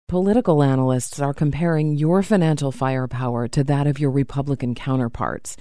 Political analysts are comparing your financial firepower to that of your Republican counterparts.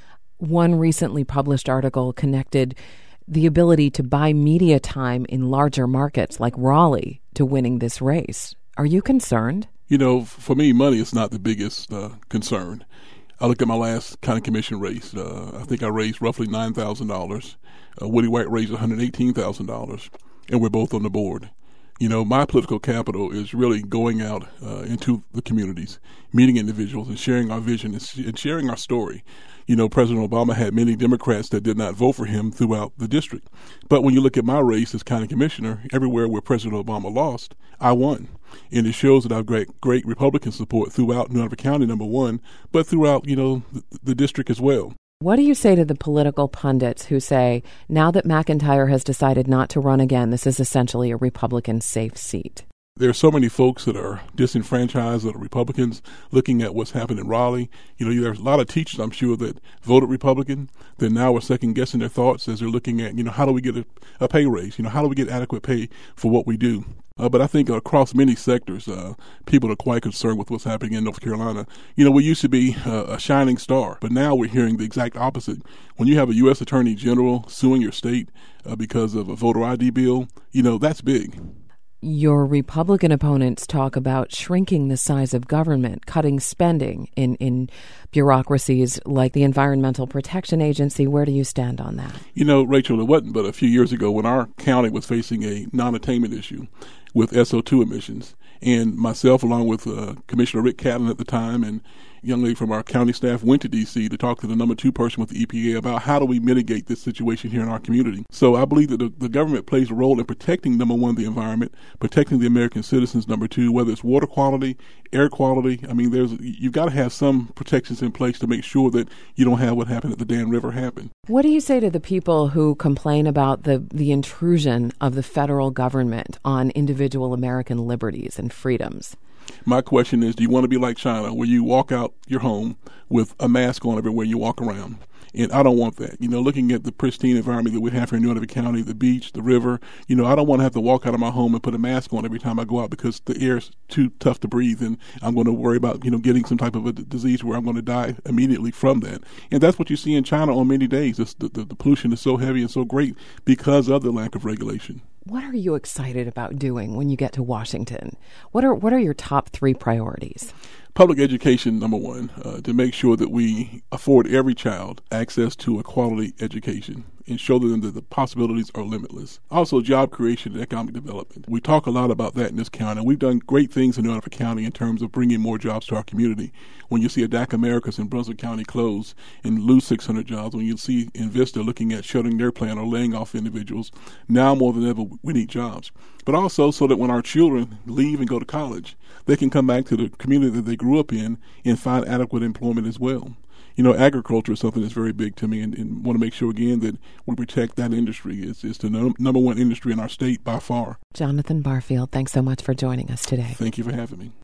One recently published article connected the ability to buy media time in larger markets like Raleigh to winning this race. Are you concerned? You know, for me, money is not the biggest concern. I look at my last county commission race. I think I raised roughly $9,000. Woody White raised $118,000, and we're both on the board. You know, my political capital is really going out into the communities, meeting individuals and sharing our vision and sharing our story. You know, President Obama had many Democrats that did not vote for him throughout the district. But when you look at my race as county commissioner, everywhere where President Obama lost, I won. And it shows that I've great Republican support throughout New Hanover County, number one, but throughout, you know, the district as well. What do you say to the political pundits who say, now that McIntyre has decided not to run again, this is essentially a Republican safe seat? There are so many folks that are disenfranchised, that are Republicans, looking at what's happened in Raleigh. You know, there's a lot of teachers, I'm sure, that voted Republican that now are second-guessing their thoughts as they're looking at, you know, how do we get a pay raise? You know, how do we get adequate pay for what we do? But I think across many sectors, people are quite concerned with what's happening in North Carolina. You know, we used to be a shining star, but now we're hearing the exact opposite. When you have a U.S. Attorney General suing your state because of a voter ID bill, you know, that's big. Your Republican opponents talk about shrinking the size of government, cutting spending in bureaucracies like the Environmental Protection Agency. Where do you stand on that? You know, Rachel, it wasn't but a few years ago when our county was facing a non-attainment issue with SO2 emissions. And myself, along with Commissioner Rick Catlin at the time, and a young lady from our county staff went to D.C. to talk to the number 2 person with the EPA about how do we mitigate this situation here in our community. So I believe that the government plays a role in protecting, number 1, the environment, protecting the American citizens, number 2, whether it's water quality, air quality. I mean, you've got to have some protections in place to make sure that you don't have what happened at the Dan River happen. What do you say to the people who complain about the intrusion of the federal government on individual American liberties and freedoms? My question is, do you want to be like China, where you walk out your home with a mask on everywhere you walk around? And I don't want that. You know, looking at the pristine environment that we have here in New Hanover County, the beach, the river, you know, I don't want to have to walk out of my home and put a mask on every time I go out because the air is too tough to breathe, and I'm going to worry about, you know, getting some type of a disease where I'm going to die immediately from that. And that's what you see in China on many days. The pollution is so heavy and so great because of the lack of regulation. What are you excited about doing when you get to Washington? What are your top 3 priorities? Public education, number 1, to make sure that we afford every child access to a quality education and show them that the possibilities are limitless. Also, job creation and economic development. We talk a lot about that in this county. We've done great things in New Hanover County in terms of bringing more jobs to our community. When you see a DAC Americas in Brunswick County close and lose 600 jobs, when you see Invista looking at shutting their plant or laying off individuals, now more than ever, we need jobs. But also so that when our children leave and go to college, they can come back to the community that they grew up in and find adequate employment as well. You know, agriculture is something that's very big to me, and want to make sure, again, that we protect that industry. It's the number 1 industry in our state by far. Jonathan Barfield, thanks so much for joining us today. Thank you for having me.